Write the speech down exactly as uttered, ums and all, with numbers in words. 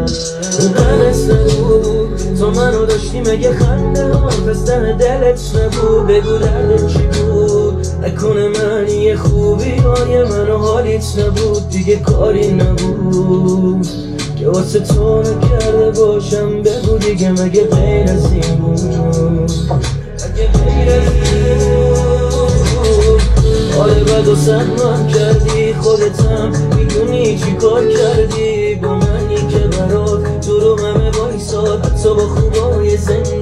من نبود تو منو داشتی مگه خنده ها پس دم دلت نبود بگو دردت چی بود نکنه من یه خوبی های منو حالیت نبود دیگه کاری نبود که واسه تو نکرده باشم بگو دیگه مگه غیر از این بود مگه غیر از این بود حال بد و سهمم کردی خودتم میدونی چی کار کردی با منی که برات تو رو همه بایستاد حتی با خوبای زندگی